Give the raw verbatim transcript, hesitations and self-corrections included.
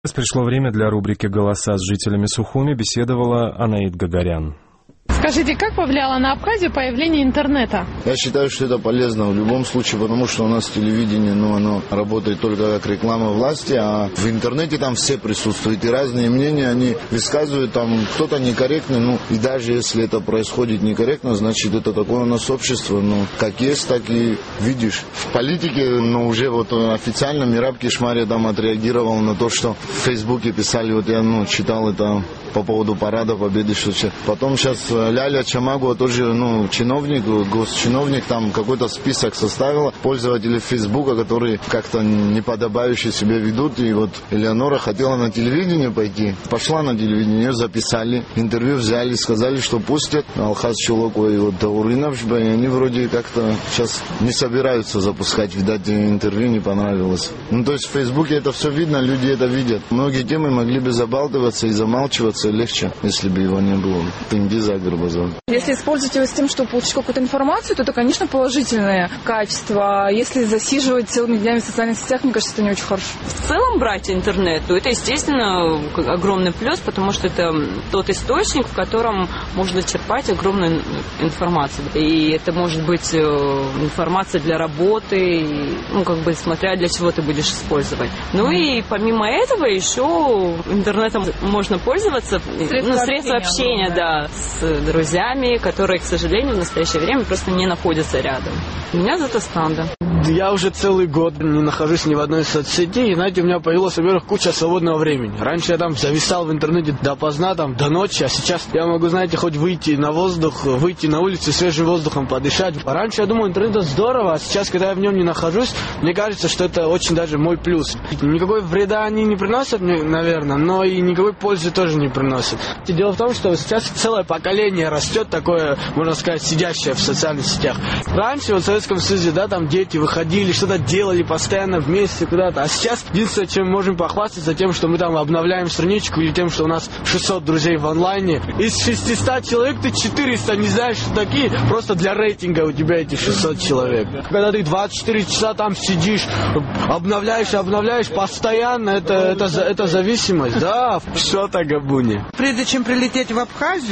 Пришло время для рубрики «Голоса с жителями Сухуми», беседовала Анаит Гагарян. Скажите, как повлияло на Абхазию появление интернета? Я считаю, что это полезно в любом случае, потому что у нас телевидение, ну, оно работает только как реклама власти, а в интернете там все присутствуют, и разные мнения они высказывают, там кто-то некорректный, ну, и даже если это происходит некорректно, значит, это такое у нас общество, ну, как есть, так и видишь. В политике, ну, уже вот официально Мираб Кишмария там отреагировал на то, что в Фейсбуке писали, вот я, ну, читал это по поводу парада Победы, что потом сейчас Ляля Чамагова тоже, ну, чиновник, госчиновник, там какой-то список составила пользователей Фейсбука, которые как-то неподобающе себя ведут. И вот Элеонора хотела на телевидение пойти, пошла на телевидение, ее записали, интервью взяли, сказали, что пустят. Алхаз Чулокова и вот Дауринов, и они вроде как-то сейчас не собираются запускать, видать, интервью не понравилось. Ну, то есть в Фейсбуке это все видно, люди это видят. Многие темы могли бы забалтываться и замалчиваться легче, если бы его не было. Тингиза Горбазон. Если использовать его с тем, чтобы получить какую-то информацию, то это, конечно, положительное качество. Если засиживать целыми днями в социальных сетях, мне кажется, это не очень хорошо. В целом брать интернет, то это, естественно, огромный плюс, потому что это тот источник, в котором можно черпать огромную информацию. И это может быть информация для работы, ну, как бы, смотря для чего ты будешь использовать. Ну и помимо этого еще интернетом можно пользоваться, средства, ну, средства общения, общения да, с друзьями, которые, к сожалению, в настоящее время просто не находятся рядом. У меня за это станда. Я уже целый год не нахожусь ни в одной соцсети, и, знаете, у меня появилась, во-первых, куча свободного времени. Раньше я там зависал в интернете допоздна, там, до ночи, а сейчас я могу, знаете, хоть выйти на воздух, выйти на улицу, свежим воздухом подышать. Раньше я думал, интернет это здорово, а сейчас, когда я в нем не нахожусь, мне кажется, что это очень даже мой плюс. Никакой вреда они не приносят мне, наверное, но и никакой пользы тоже не приносят. Дело в том, что сейчас целое поколение растет такое, можно сказать, сидящее в социальных сетях. Раньше вот в Советском Союзе, да, там дети выходили, что-то делали постоянно вместе куда-то. А сейчас единственное, чем мы можем похвастаться, тем, что мы там обновляем страничку, или тем, что у нас шестьсот друзей в онлайне. Из шестисот человек ты четыреста не знаешь, что такие. Просто для рейтинга у тебя эти шестьсот человек. Когда ты двадцать четыре часа там сидишь, обновляешь, обновляешь постоянно, это, это, это зависимость. Да, все так, Габуни. Прежде чем прилететь в Абхазию,